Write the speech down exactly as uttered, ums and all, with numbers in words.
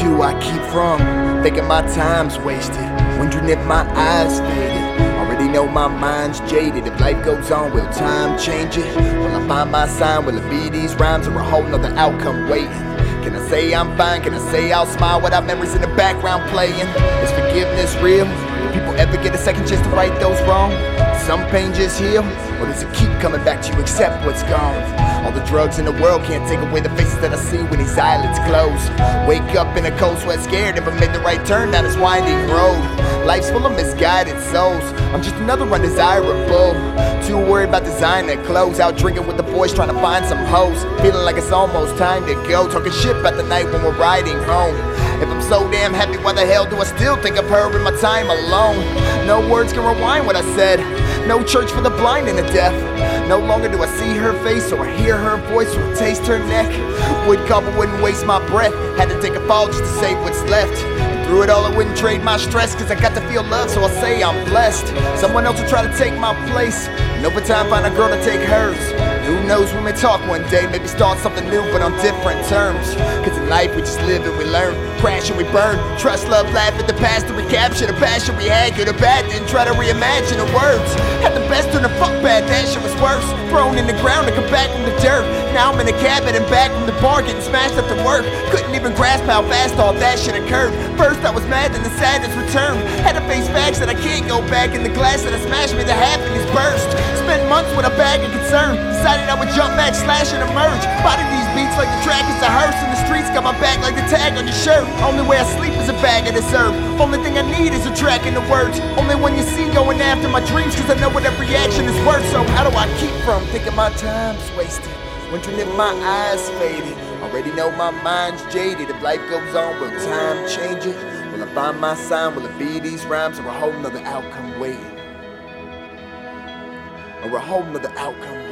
do I keep from thinking my time's wasted? Wondering if my eyes faded. Already know my mind's jaded. If life goes on, will time change it? Will I find my sign? Will it be these rhymes or a whole nother outcome waiting? Can I say I'm fine? Can I say I'll smile without memories in the background playing? Is forgiveness real? Do people ever get a second chance to right those wrong? Some pain just heal? Or does it keep coming back to you, accept what's gone? All the drugs in the world can't take away the faces that I see when these eyelids close. Wake up in a cold sweat scared, never made the right turn down this winding road. Life's full of misguided souls. I'm just another undesirable. Too worried about designer clothes. Out drinking with the boys trying to find some hoes. Feeling like it's almost time to go. Talking shit about the night when we're riding home. If I'm so damn happy, why the hell do I still think of her in my time alone? No words can rewind what I said. No church for the blind and the deaf. No longer do I see her face or hear her voice or taste her neck. Would couple wouldn't waste my breath. Had to take a fall just to save what's left. Through it all I wouldn't trade my stress, cause I got to feel love, so I'll say I'm blessed. Someone else will try to take my place, and over time find a girl to take hers. Who knows, we may talk one day, maybe start something new but on different terms. Cause in life we just live and we learn, crash and we burn. Trust, love, laugh at the past to recapture the passion we had. Good or bad, didn't try to reimagine the words. Had the best turn to fuck bad, that shit was worse. Thrown in the ground to come back from the dirt. Now I'm in a cabin and back from the bar getting smashed up to work. Couldn't even grasp how fast all that shit occurred. First I was mad, then the sadness returned. Had to face facts that I can't go back, in the glass that I smashed me, the happiness burst. Spent months with a bag of concern. Decided I would jump back, slash and emerge. Body these beats like the track is a hearse. In the streets got my back like the tag on your shirt. Only way I sleep is a bag of this herb. Only thing I need is a track in the words. Only one you see going after my dreams, cause I know what every action is worth. So how do I keep from thinking my time's wasted? Wondering if my eyes faded. Already know my mind's jaded. If life goes on, will time change it? Will I find my sign? Will it be these rhymes or a whole nother outcome waiting? Or a whole nother outcome